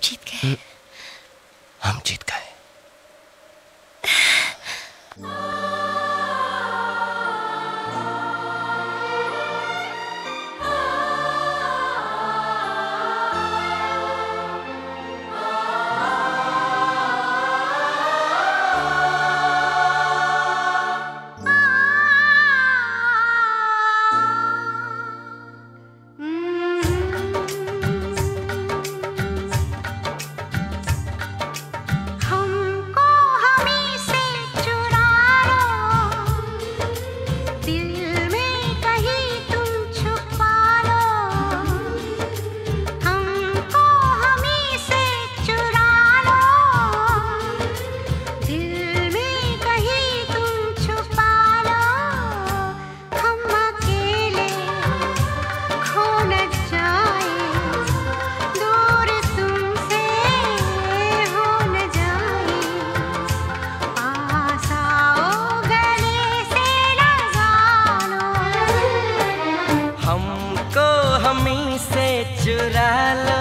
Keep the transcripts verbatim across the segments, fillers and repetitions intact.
जीत गए। हम जीत गए। चुरा लो,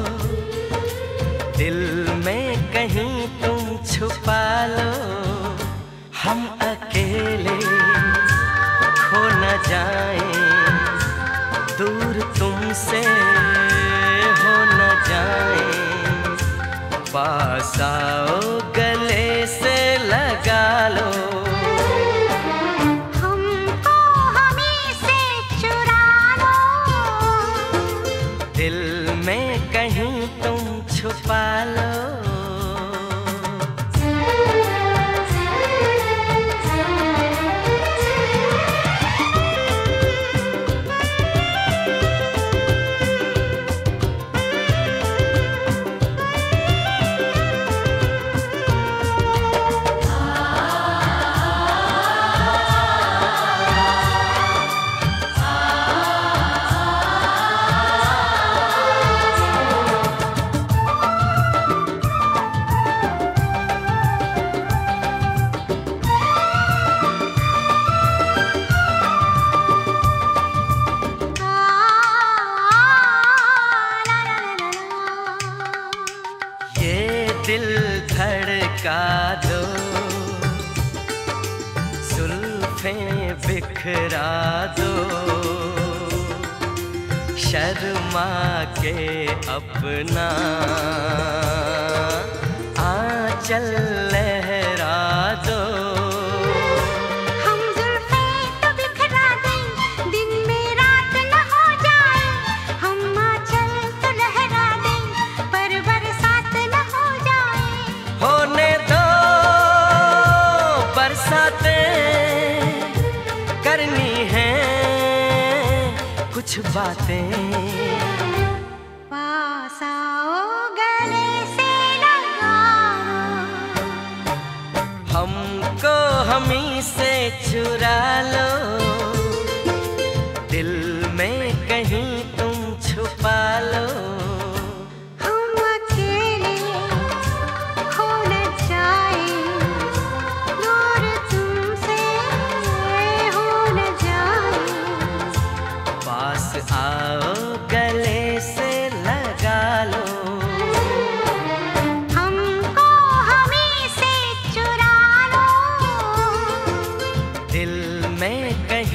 दिल में कहीं तुम छुपा लो, हम अकेले खो न जाएं, दूर तुमसे हो न जाएं, पास आओ गले से लगा लो। दिल में कहीं तुम छुपा लो। दिल धड़का दो, जुल्फें बिखरा दो, शर्मा के अपना आंचल लहरा दो। करनी है कुछ बातें, पास आओ गले से लगा लो, हमको हमी से चुरा लो, दिल में कहीं तुम छुपा लो। आओ गले से लगा लो, हमको हमी से चुरा लो, दिल में कहीं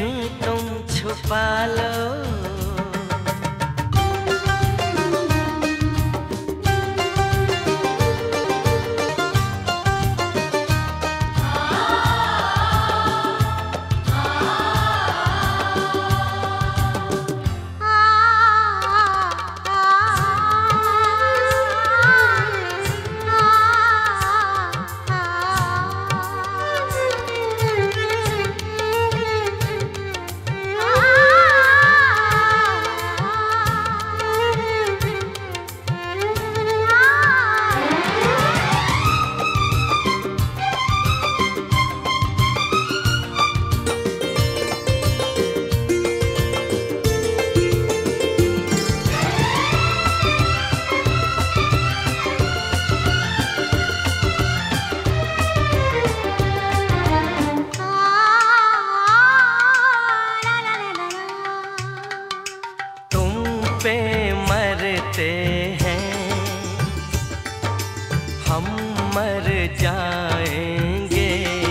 जाएंगे।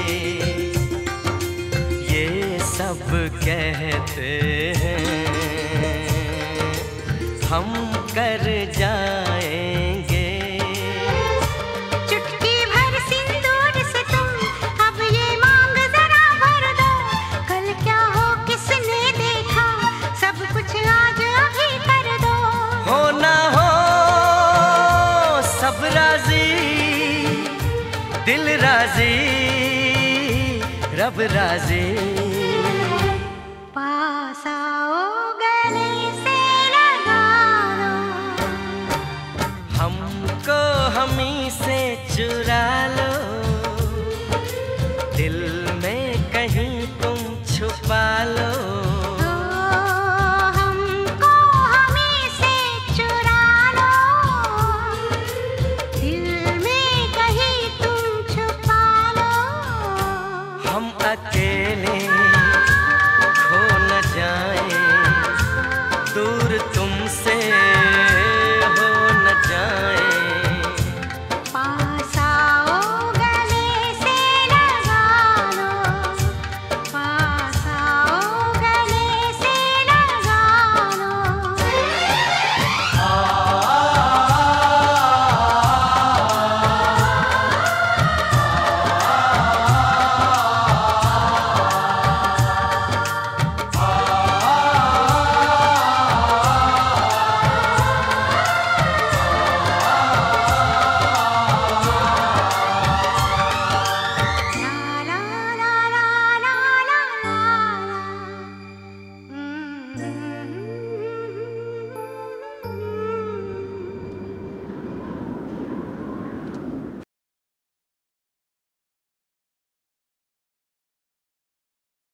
ये सब कहते हैं हम कर जाएंगे। चुटकी भर सिंदूर से तुम अब ये मांग जरा भर दो। कल क्या हो किसने देखा, सब कुछ आज अभी कर दो। हो ना हो सब राजी, दिल राजी, रब राजी। पास आओ गले से लगा लो, हमको हमी से चुरा लो।